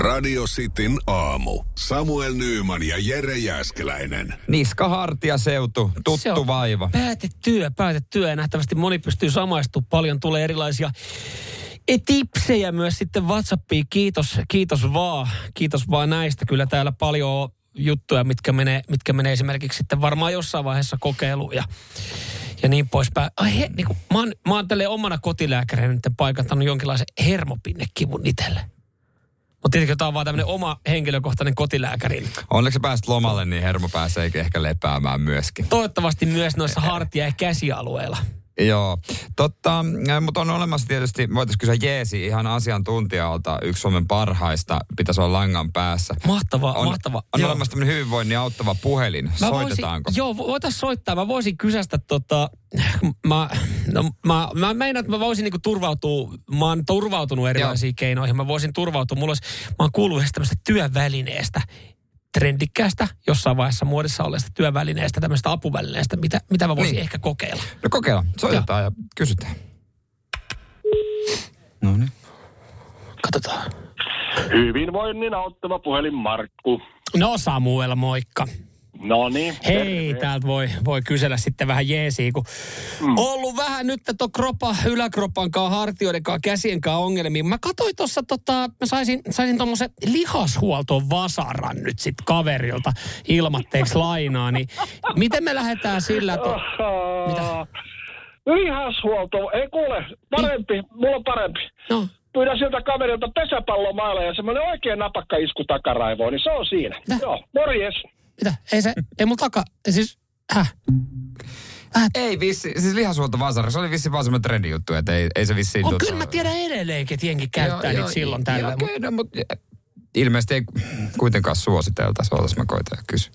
Radio Cityn aamu. Samuel Nyyman ja Jere Jääskeläinen. Niska, hartia, seutu, tuttu vaiva. Päätetyö. Ja nähtävästi moni pystyy samaistumaan. Paljon tulee erilaisia tipsejä myös sitten WhatsAppiin. Kiitos vaan näistä. Kyllä täällä paljon on juttuja, mitkä menee esimerkiksi sitten varmaan jossain vaiheessa kokeiluun ja niin poispäin. Mä oon tälleen omana kotilääkärinä nyt paikantanut jonkinlaisen hermopinnekivun itselle. Mutta tietenkin tämä on vaan tämmöinen oma henkilökohtainen kotilääkäri. Onneksi pääsit lomalle, niin hermo pääsee ehkä lepäämään myöskin. Toivottavasti myös noissa hartia- ja käsialueilla. Joo, mutta on olemassa tietysti, voitaisiin kysyä Jeesi ihan asiantuntijalta, yksi Suomen parhaista, pitäisi olla langan päässä. Mahtavaa. On olemassa tämmöinen hyvinvoinnin auttava puhelin, soitetaanko? Voitaisiin soittaa, mä voisin kysästä mä meinaan, että mä voisin niinku turvautua, mä oon turvautunut erilaisiin keinoihin, mä voisin turvautua, mä oon kuullut tämmöistä työvälineestä, trendikkäästä, jossain vaiheessa muodissa olleesta työvälineestä, tämmöistä apuvälineestä, mitä mä voisin ehkä kokeilla. No kokeilla, soitetaan ja kysytään. No niin. Katsotaan. Hyvinvoinnin auttava puhelin Markku. No Samuel, moikka. No niin. Hei, täältä voi kysellä sitten vähän jeesiä, kun ollut vähän nyt yläkropan kanssa, hartioiden kanssa, käsien kanssa ongelmia. Mä katsoin tuossa, mä saisin tommosen lihashuoltoon vasaran nyt sit kaverilta ilmatteeksi lainaa, niin miten me lähdetään sillä, mitä? Lihashuolto, ei kuule, mulla on parempi. No. Pyydän siltä kaverilta pesäpallomailla ja semmoinen oikein napakka isku takaraivoon, niin se on siinä. Joo, morjes. Mitä? Ei mulla siis, Ei vissi, siis lihashuolto vasara, se oli vissi vaan semmoinen trendijuttu, että ei se vissiin kyllä mä tiedän edelleenkin, että jengi käyttää niitä silloin tällä. Joo, mutta ilmeisesti ei kuitenkaan suositeltaisi, mä koitan ja kysy.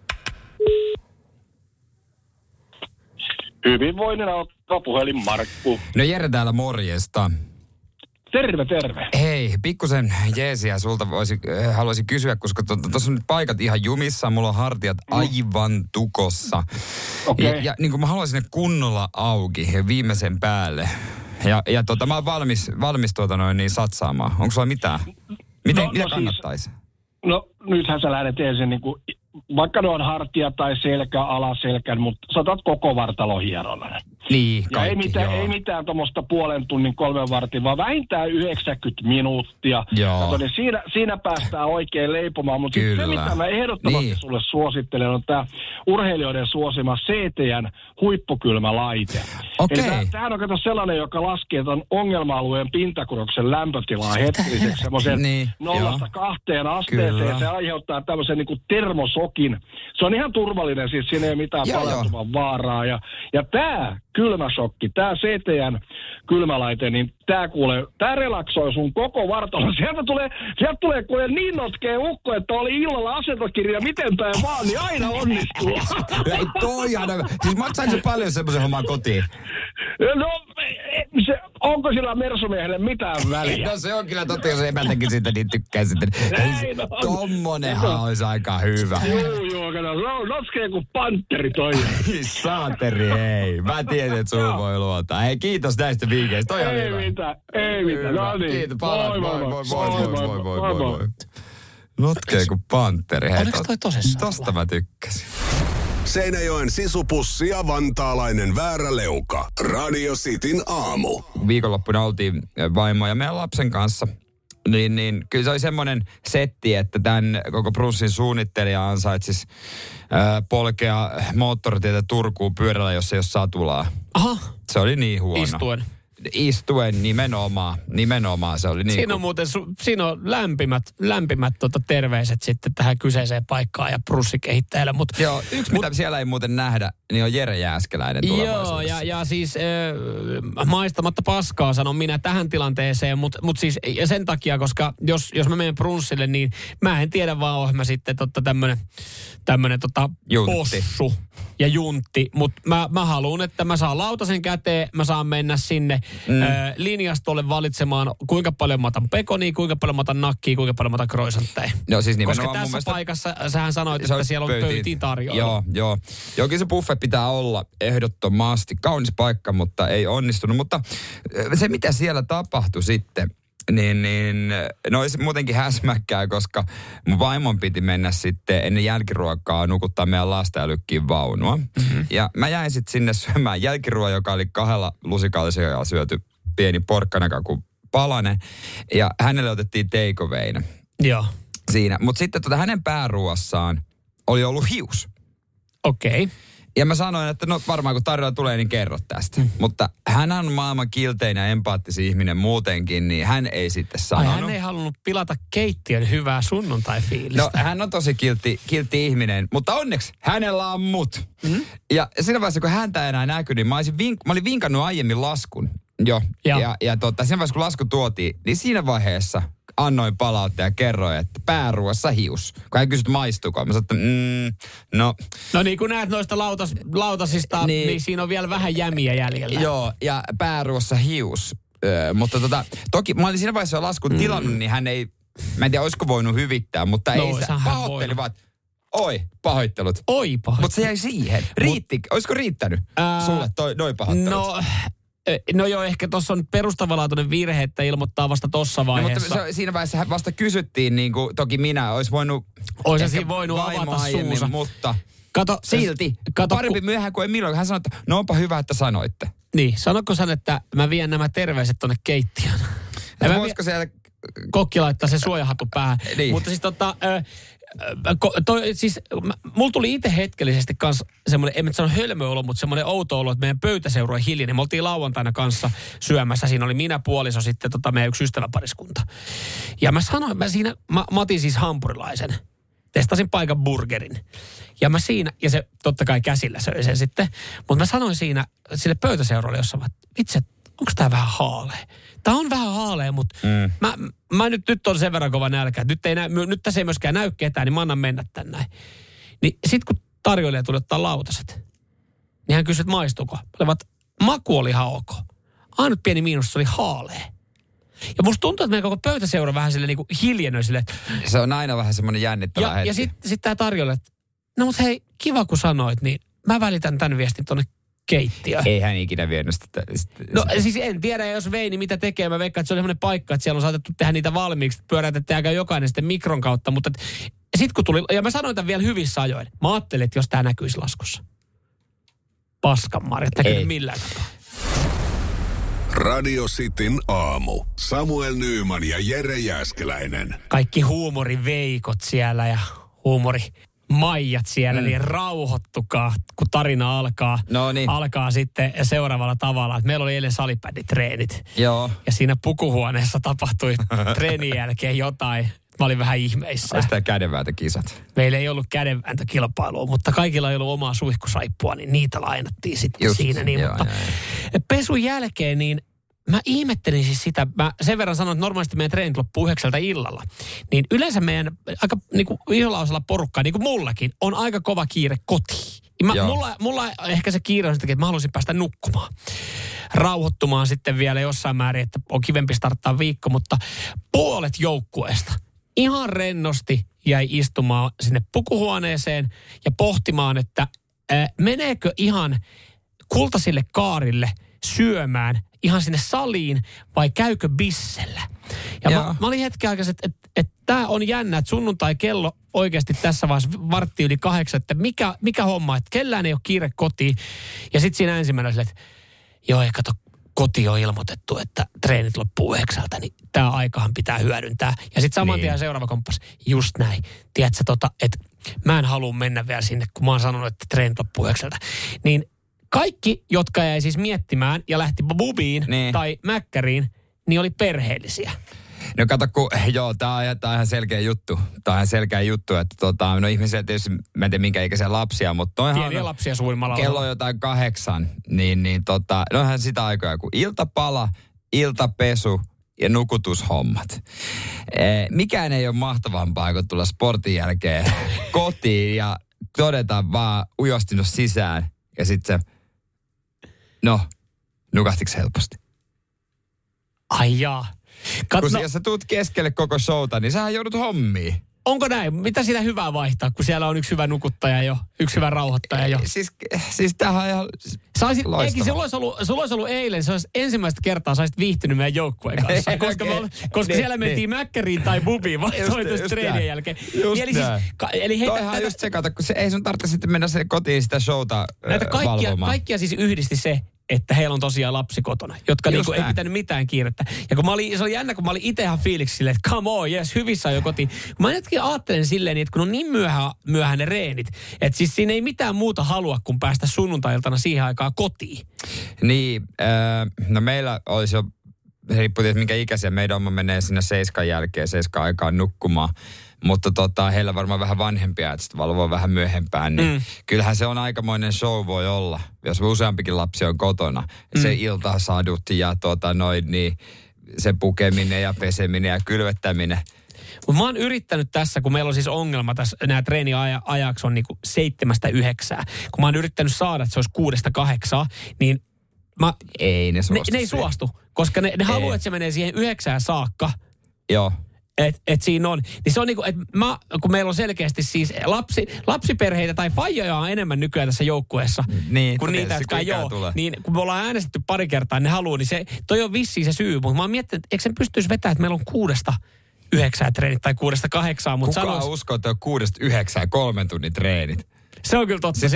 Hyvinvoinnin auttava puhelin Markku. No Jere täällä, morjesta. Terve. Hei, pikkusen jeesiä sulta haluaisin kysyä, koska tuossa on nyt paikat ihan jumissa, mulla on hartiat aivan tukossa. Okay. Ja niin kuin mä haluaisin ne kunnolla auki viimeisen päälle. Ja mä oon valmis niin satsaamaan. Onko sulla mitään? Mitä kannattaisi? Siis, nythän sä lähdet ensin niin kuin, vaikka ne on hartia tai selkä, alaselkä, mutta saatat koko vartalon hieronnan. Niin, kaikki, ja ei mitään tuommoista puolen tunnin, 3 vartin, vaan vähintään 90 minuuttia. Joo. Niin siinä päästään oikein leipomaan, mutta se mitä mä ehdottomasti sulle suosittelen on tämä urheilijoiden suosima CTN huippukylmälaite. Okei. Eli tämähän on sellainen, joka laskee ton ongelma-alueen pintakuroksen lämpötilaa hetkiseksi semmoisen 0-2 asteeseen. Ja se aiheuttaa tämmöisen niin kuin termosokin. Se on ihan turvallinen, siis siinä ei mitään palautuman vaaraa. Ja tämä kylmäshokki, tämä CTN kylmälaite, niin tämä relaksoi sun koko vartalon. Sieltä tulee kuule niin notkea ukko, että oli illalla asetokirja miten päin vaan, niin aina onnistuu. Ei toihan. Siis maksaisi se paljon semmoisen homman kotiin? No, onko sillä mersumiehelle mitään väliä? No se on kyllä totta, jos emäntäkin siitä niin tykkää sitten. Tommonenhan olisi aika hyvä. Joo, kato, notkee kuin pantteri toi. Saateri, hei. Mä tiedän, että sun voi luottaa. Hei, kiitos näistä viikeistä. Toi on hyvä. Ei mitään. No niin. Kiitos, moi. Notkee kuin pantteri. Hei, oliko toi tosissaan? Tosta mä tykkäsin. Seinäjoen sisupussi ja vantaalainen vääräleuka. Radio Cityn aamu. Viikonloppuna oltiin vaimo ja meidän lapsen kanssa. Niin kyllä se oli semmoinen setti, että tämän koko brunssin suunnittelija ansaitsisi polkea moottoritietä Turkuun pyörällä, jos ei ole satulaa. Aha. Se oli niin huono. Istuen nimenomaan se oli niin. Siinä on muuten siinä on lämpimät terveiset sitten tähän kyseiseen paikkaan ja brussikehittäjälle. Joo, mitä siellä ei muuten nähdä, niin on Jere Jääskeläinen tulevaisuudessa. Joo, ja siis maistamatta paskaa sanon minä tähän tilanteeseen, mutta siis ja sen takia, koska jos mä menen brunssille, niin mä en tiedä vaan oon mä sitten tämmönen possu ja juntti, mutta mä haluun, että mä saan lautasen käteen, mä saan mennä sinne linjastolle valitsemaan, kuinka paljon mä otan pekonia, kuinka paljon mä otan nakkia, kuinka paljon mä otan croissantteja. No siis koska tässä paikassa, sähän sanoit, että siellä on pöytiin tarjolla. Joo. Jokin se buffet pitää olla ehdottomasti. Kaunis paikka, mutta ei onnistunut. Mutta se, mitä siellä tapahtui sitten, no olisi muutenkin häsmäkkää, koska mun vaimon piti mennä sitten ennen jälkiruokaa nukuttaa meidän lasta ja lykkiin vaunua. Mm-hmm. Ja mä jäin sitten sinne syömään jälkiruoa, joka oli 2 lusikallisella syöty pieni porkkanakaku palanen. Ja hänelle otettiin take-awayna. Joo. Siinä. Mutta sitten hänen pääruoassaan oli ollut hius. Okei. Okay. Ja mä sanoin, että no varmaan kun tarjolla tulee, niin kerro tästä. Mutta hän on maailman kiltein ja empaattisi ihminen muutenkin, niin hän ei sitten sanonut. Hän ei halunnut pilata keittiön hyvää sunnuntai-fiilistä. No hän on tosi kiltti ihminen, mutta onneksi hänellä on mut. Mm-hmm. Ja siinä vaiheessa, kun häntä ei enää näkyi, niin mä olin vinkannut aiemmin laskun jo. Ja siinä vaiheessa, kun lasku tuotiin, niin siinä vaiheessa annoin palautteen ja kerroin, että pääruoassa hius. Kun hän kysyi, maistuuko. Mä sanoin, että no. No niin kuin näet noista lautasista, niin siinä on vielä vähän jämiä jäljellä. Joo, ja pääruoassa hius. Mutta toki mä olin siinä vaiheessa jo laskun tilannut, niin hän ei, mä en tiedä, olisiko voinut hyvittää, mutta ei sitä pahoitteli, vaan pahoittelut. Mutta se jäi siihen. Olisiko riittänyt sulle noi pahoittelut? No joo, ehkä tuossa on perustavanlaatuinen virhe, että ilmoittaa vasta tuossa vaiheessa. No, mutta siinä vaiheessa vasta kysyttiin, niin kuin toki minä olisi voinut... Olisi voinut avata suunsa. Mutta silti. Parempi myöhään kuin ei milloin. Hän sanoi, että no onpa hyvä, että sanoitte. Niin, sanotko hän, että mä vien nämä terveiset tonne keittiöön? Voisiko siellä... Kokki laittaa se suojahattu päähän. Niin. Mutta siis mulla tuli itse hetkellisesti kanssa semmoinen, en mä sano hölmöolo, mutta semmoinen outo olo, että meidän pöytäseura on hiljainen. Me oltiin lauantaina kanssa syömässä. Siinä oli minä, puoliso, sitten meidän yksi ystäväpariskunta. Ja mä sanoin, mä otin siis hampurilaisen. Testasin paikan burgerin. Ja mä siinä, ja se totta kai käsillä söi sen sitten. Mutta mä sanoin siinä sille pöytäseuralle jossain, että itse, onko tää vähän haalea? Tää on vähän haalea, mutta mä nyt on sen verran kova nälkä, että nyt tässä ei myöskään näy ketään, niin mä annan mennä tänne näin. Niin sit kun tarjoilija tuli ottaa lautaset, niin hän kysyi, että maistuuko. Maku oli ihan ok. Ainut pieni miinus, se oli haalea. Ja musta tuntuu, että meidän koko pöytäseura vähän silleen niin kuin hiljennoi silleen. Se on aina vähän semmoinen jännittävä hetki. Ja sit tää tarjoilija, että no mut hei, kiva kun sanoit, niin mä välitän tämän viestin tonne keittiö. Ei hän ikinä vienyt sitä. No siis en tiedä, jos vei, niin mitä tekee. Mä veikkaan, että se on semmoinen paikka, että siellä on saatettu tehdä niitä valmiiksi. Pyörätetään jokainen sitten mikron kautta. Mutta sitten kun tuli, ja mä sanoin tämän vielä hyvissä ajoin. Mä ajattelin, että jos tää näkyisi laskussa. Paskan marjat, näkyy millään tapaa. Radio Cityn aamu. Samuel Nyyman ja Jere Jääskeläinen. Kaikki huumoriveikot siellä ja huumorimaijat siellä, niin rauhoittukaa, kun tarina alkaa. No niin. Alkaa sitten seuraavalla tavalla. Että meillä oli eilen salibänditreenit. Joo. Ja siinä pukuhuoneessa tapahtui treenin jälkeen jotain. Mä olin vähän ihmeissä. Olisi tämä kädenvääntökisat? Meillä ei ollut kädenvääntökilpailua, mutta kaikilla ei ollut omaa suihkusaippua, niin niitä lainattiin sitten just siinä. Niin, joo, mutta pesun jälkeen, niin mä ihmettelin siis sitä. Mä sen verran sanoin, että normaalisti meidän treenit loppuu 9 illalla. Niin yleensä meidän aika niin kuin isolla osalla porukkaa, niin kuin mullakin, on aika kova kiire kotiin. Mulla ehkä se kiire on sitäkin, että mä haluaisin päästä nukkumaan. Rauhoittumaan sitten vielä jossain määrin, että on kivempi starttaa viikko, mutta puolet joukkueesta ihan rennosti jäi istumaan sinne pukuhuoneeseen ja pohtimaan, että meneekö ihan kultaisille kaarille syömään ihan sinne saliin vai käykö bissellä. Ja mä olin hetken aikaisin, että tämä on jännä, että sunnuntai kello oikeasti tässä vaiheessa 7:45, että mikä homma, että kellään ei ole kiire kotiin. Ja sitten siinä ensimmäinen oli, että joo, ei kato, koti on ilmoitettu, että treenit loppuu 9, niin tämä aikahan pitää hyödyntää. Ja sitten saman tien seuraava komppas, just näin. Tiedätkö, että mä en halua mennä vielä sinne, kun mä oon sanonut, että treenit loppuu 9. Niin kaikki, jotka jäi siis miettimään ja lähti bubiin tai mäkkäriin, niin oli perheellisiä. No kato, tää on ihan selkeä juttu. Tää on ihan selkeä juttu, että no ihmisiä tietysti, mä en tiedä minkä ikäisiä lapsia, mutta pieniä lapsia suurimmalla kello on jotain 8, no onhan sitä aikaa kuin iltapala, iltapesu ja nukutushommat. Mikään ei ole mahtavampaa, kun tulla sportin jälkeen kotiin ja todeta vaan ujostinut sisään ja sitten se, nukahtiko helposti? Ai jaa. Kun jos sä tuut keskelle koko showta, niin sähän joudut hommiin. Onko näin? Mitä siitä hyvää vaihtaa, kun siellä on yksi hyvä nukuttaja jo, yksi hyvä rauhoittaja jo? Siis tämähän on ihan loistavaa. Sulla olisi ollut eilen, se olisi ensimmäistä kertaa sä olisit viihtynyt meidän joukkueen kanssa. Koska siellä mentiin Mäkkäriin tai Bubiin vaihtoehtoisesti treenien jälkeen. Toihan just se, kun ei sun tarvitse sitten mennä kotiin sitä showta valvomaan. Kaikkia siis yhdisti se, että heillä on tosiaan lapsi kotona, jotka niinku ei pitänyt mitään kiirettä. Ja se oli jännä, kun mä olin itse ihan fiiliksi silleen, että come on, yes, hyvissä on jo kotiin. Mä jotenkin ajattelen silleen, että kun on niin myöhään ne reenit, että siis siinä ei mitään muuta halua, kuin päästä sunnuntai-iltana siihen aikaan kotiin. Niin, no meillä olisi jo, riippuu tietysti minkä ikäisiä, meidän oma menee sinne 7 jälkeen, 7 aikaan nukkumaan. Mutta heillä varmaan vähän vanhempia, että sitten valvoo vähän myöhempään, niin kyllähän se on aikamoinen show voi olla, jos useampikin lapsi on kotona. Se iltasadut ja niin se pukeminen ja peseminen ja kylvettäminen. Mutta mä oon yrittänyt tässä, kun meillä on siis ongelma tässä, nämä treeniajaksi on niinku 7-9. Kun mä oon yrittänyt saada, että se olisi 6-8, niin ei ne suostu. Ne ei suostu, koska ne haluaa, että se menee siihen 9 saakka. Joo. Et siinä on. Niin se on niinku, että kun meillä on selkeästi siis lapsiperheitä tai faijoja on enemmän nykyään tässä joukkueessa. Niin, kuin niitä, jotka ei ole. Niin kun me ollaan äänestetty pari kertaa, ne haluaa, niin toi on vissiin se syy. Mutta mä oon miettinyt, että eikö sen pystyisi vetämään, että meillä on 6-9 treenit tai 6-8. Kuka uskoo, että on 6-9 3 tunnin treenit? Se on kyllä totta.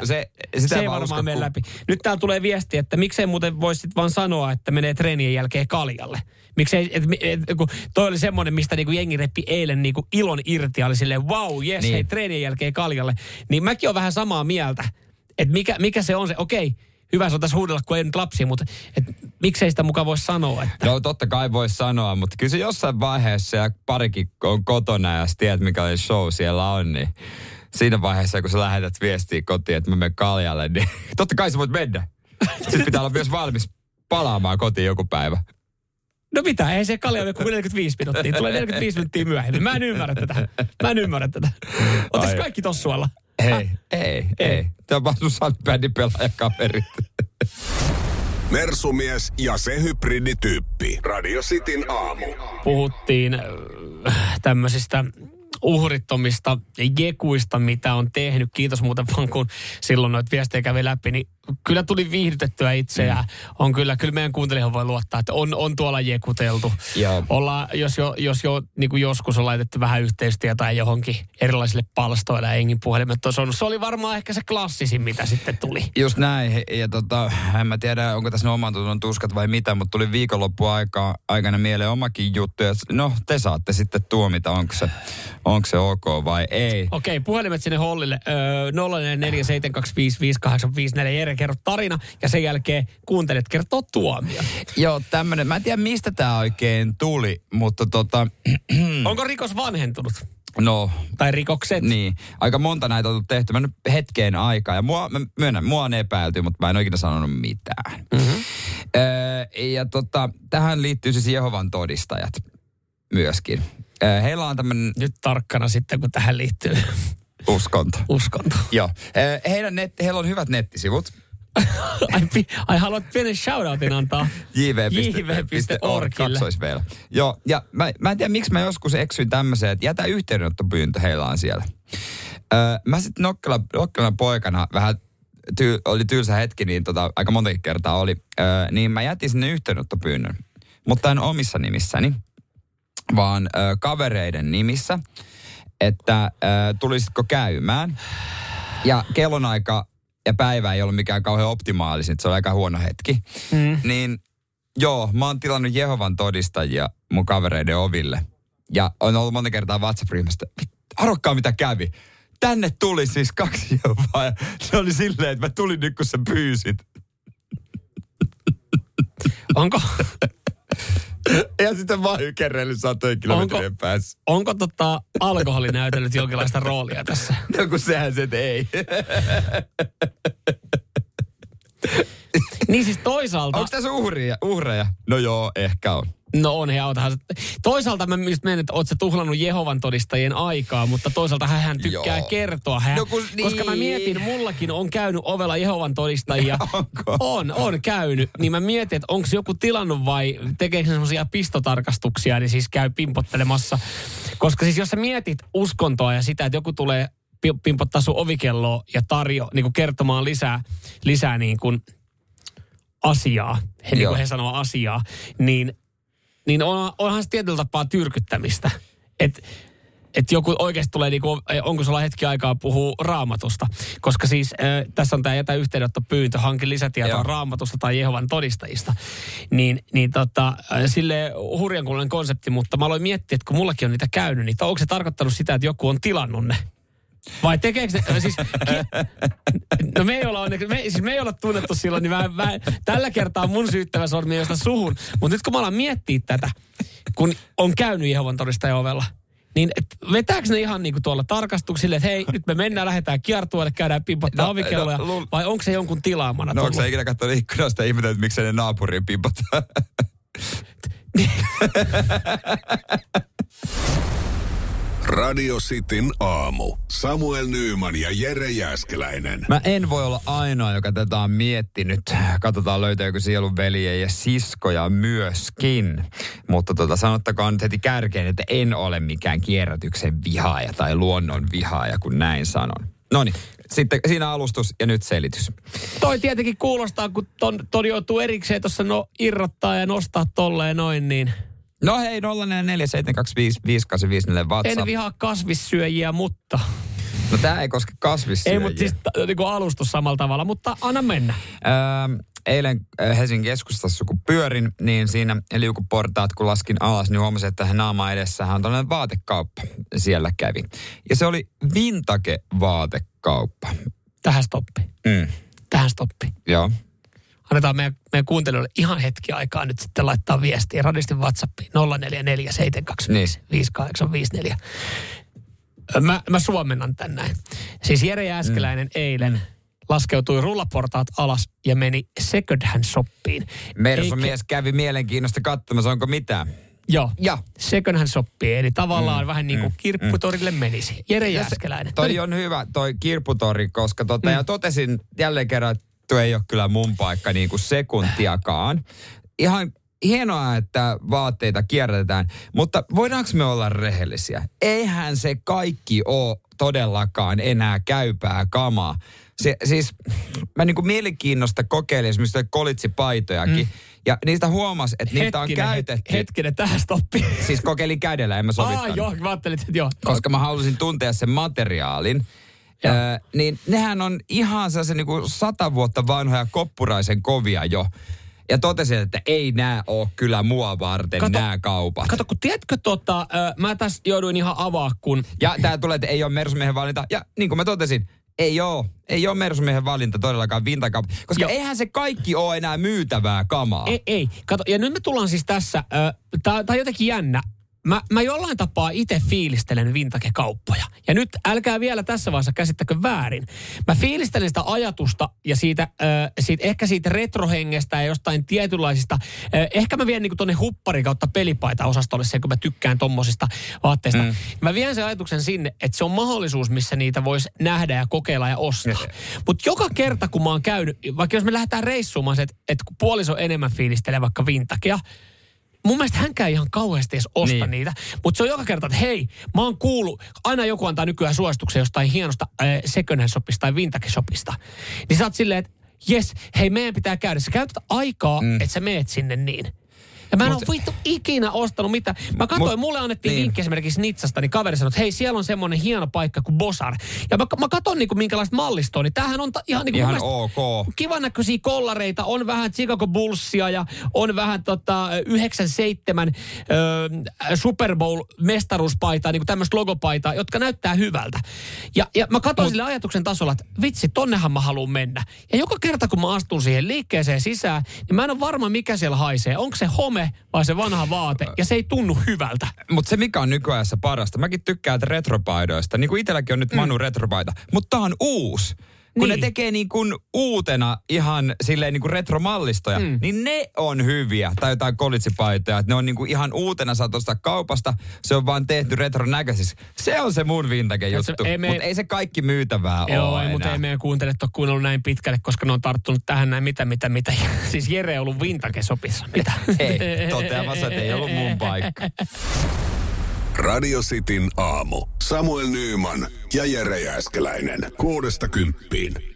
Se ei varmaan mene läpi. Nyt täällä tulee viesti, että miksei muuten voisi sitten vaan sanoa, että menee treenien jälkeen kaljalle. Miksei, kun toi oli semmoinen, mistä niinku jengi reppi eilen niinku ilon irti, oli silleen wow, yes, niin. Hei, treenien jälkeen kaljalle. Niin mäkin on vähän samaa mieltä, että mikä se on se, okei, hyvä se on tässä huudella, kun ei nyt lapsia, mutta miksei sitä mukaan voi sanoa? Että... No totta kai voi sanoa, mutta kyllä se jossain vaiheessa ja parikin on kotona ja tiedät mikä show siellä on, niin siinä vaiheessa, kun sä lähetät viestiä kotiin, että mä menen kaljalle, niin totta kai sä voit mennä. Sitten pitää olla myös valmis palaamaan kotiin joku päivä. No mitä, ei se kalja ole kuin 45 minuuttia. Tulee 45 minuuttia myöhemmin. Mä en ymmärrä tätä. Ottaisi kaikki tossualla. Ei. Tämä on vaan sun salibändin pelaajakaverit. Mersumies ja se hybridityyppi. Radio Cityn aamu. Puhuttiin tämmöisistä uhrittomista jekuista, mitä on tehnyt. Kiitos muuten vaan, kun silloin noita viestejä kävi läpi, niin kyllä tuli viihdytettyä itse ja on kyllä meidän kuuntelijoihin voi luottaa, että on tuolla jekuteltu. Ollaan, jos niin kuin joskus on laitettu vähän yhteistyötä johonkin erilaisille palstoille ja engin puhelimet on sonut. Se oli varmaan ehkä se klassisin, mitä sitten tuli. Just näin. Ja en mä tiedä, onko tässä oman tunnon tuskat vai mitä, mutta tuli viikonloppuaikana mieleen omakin juttu. Ja no, te saatte sitten tuomita, onko se ok vai ei. Okei, puhelimet sinne Hollille. 047255854. Jere, kerro tarina ja sen jälkeen kuuntelet kertoo tuomio. Joo, tämmönen. Mä en tiedä, mistä tää oikein tuli, mutta Onko rikos vanhentunut? No. Tai rikokset? Niin. Aika monta näitä on tehty. Mä nyt hetkeen aikaa. Ja mua on epäilty, mutta mä en oikein sanonut mitään. Mm-hmm. Tähän liittyy siis Jehovan todistajat myöskin. Heillä on tämmönen... Nyt tarkkana sitten, kun tähän liittyy... Uskonto. Joo. Heillä on hyvät nettisivut. Ai haluat pienen shoutoutin antaa jv.orgille. Joo, ja mä en tiedä, miksi mä joskus eksyin tämmöiseen, että jätä yhteydenottopyyntö, heillä on siellä. Mä sitten nokkelan poikana vähän oli tylsä hetki, niin aika montakin kertaa oli, niin mä jätin sinne yhteydenottopyynnön. Mutta en omissa nimissäni, vaan kavereiden nimissä, että tulisitko käymään. Ja kellonaika ja päivä ei ollut mikään kauhean optimaalisin, että se oli aika huono hetki. Niin joo, mä oon tilannut Jehovan todistajia mun kavereiden oville. Ja on ollut monta kertaa WhatsApp-ryhmästä, arvokkaa mitä kävi. Tänne tuli siis 2 Jehovaa ja se oli silleen, että mä tulin nyt kun sä pyysit. Onko? Ja sitten vaan ykerreillyt 100 kilometrien päässä. Onko alkoholi näytellyt jonkinlaista roolia tässä? No kun sehän se ei. Niin siis toisaalta... Onko tässä uhreja? No joo, ehkä on. No on, he autahan. Toisaalta mä just menen, että oot sä tuhlannut Jehovan todistajien aikaa, mutta toisaalta hän tykkää kertoa. Koska mä mietin, mullakin on käynyt ovella Jehovan todistajia. Onko? On käynyt. Niin mä mietin, että onko joku tilannut vai tekeekö semmoisia pistotarkastuksia, niin siis käy pimpottelemassa. Koska siis jos sä mietit uskontoa ja sitä, että joku tulee pimpottaa sun ovikelloa ja niin kertomaan lisää niin kuin asiaa, niin kuin he sanoo asiaa, niin onhan se tietyllä tapaa tyrkyttämistä. Että joku oikeasti tulee, onko sulla hetki aikaa puhua Raamatusta. Koska siis tässä on tämä jätä yhteydenottopyyntö, hankin lisätietoa Raamatusta tai Jehovan todistajista. Silleen hurjankuuloinen konsepti, mutta mä aloin miettiä, että kun mullakin on niitä käynyt, niin onko se tarkoittanut sitä, että joku on tilannut ne? Vai tekeekö se, siis, no me ei olla tunnettu silloin, niin mä tällä kertaa mun syyttävä sormi josta suhun. Mutta nyt kun mä alan miettiä tätä, kun on käynyt Jehovan todistajan ovella, niin vetääkö ne ihan niinku tuolla tarkastuksille, että hei, nyt me lähdetään kiertueelle, käydään pimpottaa ovikelloja, vai onko se jonkun tilaamana? No onko se ikinä katsonut ikkunasta ja ihmetellyt, miksi ne naapuriin pimpottaa? Radio Cityn aamu. Samuel Nyyman ja Jere Jääskeläinen. Mä en voi olla ainoa, joka tätä on miettinyt. Katsotaan löytyykö sielun veljiä ja siskoja myöskin. Mutta sanottakaa nyt heti kärkeen, että en ole mikään kierrätyksen vihaaja tai luonnon vihaaja, kun näin sanon. Noniin, sitten siinä alustus ja nyt selitys. Toi tietenkin kuulostaa, kun ton joutuu erikseen tuossa irrottaa ja nostaa tolleen noin, niin... No hei, 047255854 WhatsApp. En vihaa kasvissyöjiä, mutta... No tää ei koske kasvissyöjiä. Ei, mutta siis niin kuin alustus samalla tavalla, mutta anna mennä. Eilen Helsingin keskustassa kun pyörin, niin siinä liukuportaat kun laskin alas, niin huomasin, että naama edessähän on tällainen vaatekauppa. Siellä kävi. Ja se oli vintage-vaatekauppa. Tähän stoppi. Joo. Annetaan meidän kuuntelijoille ihan hetki aikaa nyt sitten laittaa viestiä radistin WhatsAppiin 0447255854. Mä suomennan tän näin. Siis Jere Jääskeläinen eilen laskeutui rullaportaat alas ja meni second hand shoppiin. Mersumies kävi mielenkiinnosta katsomassa, onko mitään. Joo, second hand shoppiin, eli tavallaan vähän niin kuin kirpputorille menisi. Jere Jääskeläinen. Toi on hyvä, toi kirpputori, koska ja totesin jälleen kerran, että tuo ei ole kyllä mun paikka niin kuin sekuntiakaan. Ihan hienoa, että vaatteita kierrätetään, mutta voidaanko me olla rehellisiä? Eihän se kaikki ole todellakaan enää käypää kamaa. Siis mä niin kuin mielenkiinnosta kokeilin esimerkiksi kolitsipaitojakin. Ja niistä huomasi, että niitä on käytetty. Hetkinen, tähän stoppi. Siis kokeilin kädellä, en mä sovittanut. Joo, mä ajattelin, että joo. Koska mä halusin tuntea sen materiaalin. Niin nehän on ihan sellaisen niin kuin 100 vuotta vanhoja koppuraisen kovia jo. Ja totesin, että ei nää ole kyllä mua varten nää kaupat. Kato, kun tiedätkö mä tässä jouduin ihan avaa, kun... Ja tää tulee, että ei ole Mersumiehen valinta. Ja niin kuin mä totesin, ei ole Mersumiehen valinta todellakaan vintakaupat. Koska eihän se kaikki ole enää myytävää kamaa. Ei. Kato, ja nyt me tullaan siis tässä, tää on jotenkin jännä. Mä jollain tapaa itse fiilistelen vintage-kauppoja. Ja nyt älkää vielä tässä vaiheessa käsittäkö väärin. Mä fiilistelen sitä ajatusta ja ehkä siitä retrohengestä ja jostain tietynlaisista. Ehkä mä vien niinku tonne huppari kautta pelipaita-osastolle sen, kun mä tykkään tommosista vaatteista. Mä vien sen ajatuksen sinne, että se on mahdollisuus, missä niitä voisi nähdä ja kokeilla ja ostaa. Mutta joka kerta, kun mä oon käynyt, vaikka jos me lähdetään reissumaan, että kun puoliso enemmän fiilistelee vaikka vintagea, mun mielestä hänkään ihan kauheasti edes osta niitä. Mutta se on joka kerta, että hei, mä oon kuullut, aina joku antaa nykyään suosituksia jostain hienosta second hand shopista tai vintage shopista. Niin sä oot silleen, että jes, hei meidän pitää käydä. Sä käytät aikaa, että sä meet sinne niin. Ja mä en ole vittu ikinä ostanut mitään. Mä katsoin, mulle annettiin vinkki esimerkiksi Nitsasta, niin kaveri sanoi, että hei, siellä on semmoinen hieno paikka kuin Bosar. Ja mä katson niinku minkälaista mallistoa, niin tämähän on ihan ok. Kivan näköisiä kollareita, on vähän Chicago Bullsia ja on vähän 97 Super Bowl mestaruuspaitaa, niinku tämmöistä logopaitaa, jotka näyttää hyvältä. Ja mä katsoin sille ajatuksen tasolla, että vitsi, tonnehan mä haluan mennä. Ja joka kerta, kun mä astun siihen liikkeeseen sisään, niin mä en ole varma, mikä siellä haisee. Onko se home vai se vanha vaate, ja se ei tunnu hyvältä. Mutta se mikä on nykyajassa parasta, mäkin tykkään retropaidoista, niin kuin itselläkin on nyt Manu retropaita, mutta tää on uusi. Kun ne tekee niin kuin uutena ihan silleen niin kuin retromallistoja, niin ne on hyviä. Tai jotain kolitsipaitoja, että ne on niin kuin ihan uutena saat ostaa kaupasta, se on vaan tehty retron näköisiksi. Se on se mun vintage juttu, mutta ei se kaikki myytävää ole enää. Mutta ei meidän kuuntelijat ole kuunnellut näin pitkälle, koska ne on tarttunut tähän näin mitä. Siis Jere on ollut vintage-sopissa. Mitä? Ei, toteamassa, että ei ollut mun paikka. Radio Cityn aamu. Samuel Nyyman ja Jere Jääskeläinen. 6–10.